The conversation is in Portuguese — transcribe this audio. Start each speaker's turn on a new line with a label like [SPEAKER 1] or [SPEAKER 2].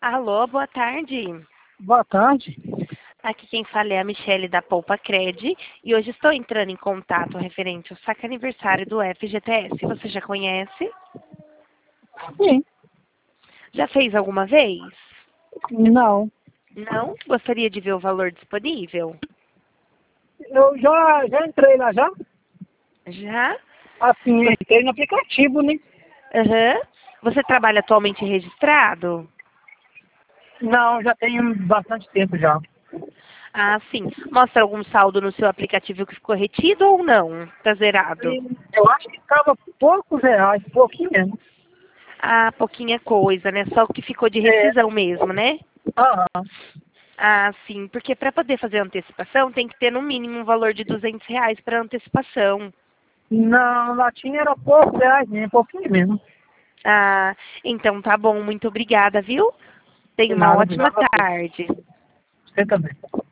[SPEAKER 1] Alô, boa tarde.
[SPEAKER 2] Boa tarde.
[SPEAKER 1] Aqui quem fala é a Michele da Poupa Cred e hoje estou entrando em contato referente ao saque aniversário do FGTS. Você já conhece?
[SPEAKER 2] Sim.
[SPEAKER 1] Já fez alguma vez?
[SPEAKER 2] Não.
[SPEAKER 1] Não? Gostaria de ver o valor disponível?
[SPEAKER 2] Eu já entrei lá já?
[SPEAKER 1] Já?
[SPEAKER 2] Assim, entrei no aplicativo, né?
[SPEAKER 1] Aham. Você trabalha atualmente registrado?
[SPEAKER 2] Não, já tenho bastante tempo já.
[SPEAKER 1] Ah, sim. Mostra algum saldo no seu aplicativo que ficou retido ou não? Tá zerado?
[SPEAKER 2] E eu acho que estava poucos reais, pouquinho mesmo.
[SPEAKER 1] Ah, pouquinha coisa, né? Só o que ficou de
[SPEAKER 2] É.
[SPEAKER 1] rescisão mesmo, né?
[SPEAKER 2] Aham.
[SPEAKER 1] Ah, sim, porque para poder fazer antecipação tem que ter no mínimo um valor de R$ 200 para antecipação.
[SPEAKER 2] Não, lá tinha era poucos reais mesmo, pouquinho mesmo.
[SPEAKER 1] Ah, então tá bom, muito obrigada, viu? Tenha
[SPEAKER 2] De
[SPEAKER 1] uma
[SPEAKER 2] nada,
[SPEAKER 1] ótima
[SPEAKER 2] obrigado a você.
[SPEAKER 1] tarde.
[SPEAKER 2] Você também.